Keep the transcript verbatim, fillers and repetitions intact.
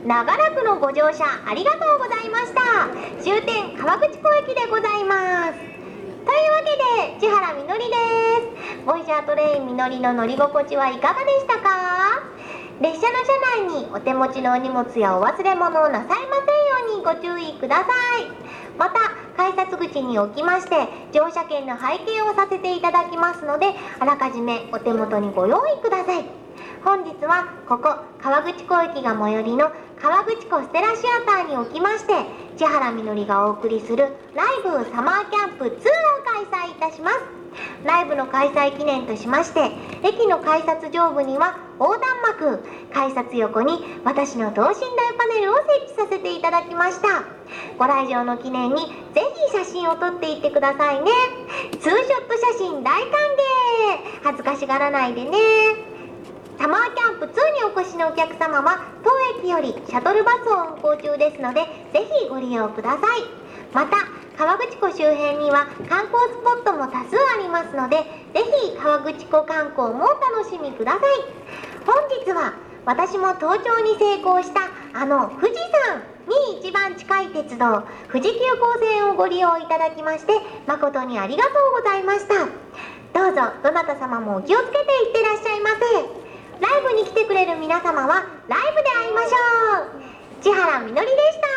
長らくのご乗車ありがとうございました。終点川口湖駅でございます。というわけで千原みのりです。ボイジャートレインみのりの乗り心地はいかがでしたか？列車の車内にお手持ちのお荷物やお忘れ物をなさいませんようにご注意ください。また改札口におきまして乗車券の拝見をさせていただきますので、あらかじめお手元にご用意ください。本日はここ川口湖駅が最寄りの川口湖ステラシアターにおきまして、千原みのりがお送りするライブサマーキャンプツーを開催いたします。ライブの開催記念としまして、駅の改札上部には横断幕、改札横に私の等身大パネルを設置させていただきました。ご来場の記念にぜひ写真を撮っていってくださいね。ツーショット写真大歓迎。恥ずかしがらないでね。サマーキャンプツーにお越しのお客様は当駅よりシャトルバスを運行中ですので、ぜひご利用ください。また川口湖周辺には観光スポットも多数ありますので、ぜひ川口湖観光もお楽しみください。本日は私も登頂に成功したあの富士山に一番近い鉄道富士急行線をご利用いただきまして誠にありがとうございました。どうぞどなた様もお気をつけていってらっしゃいませ。ライブに来てくれる皆様はライブで会いましょう。千原みのりでした。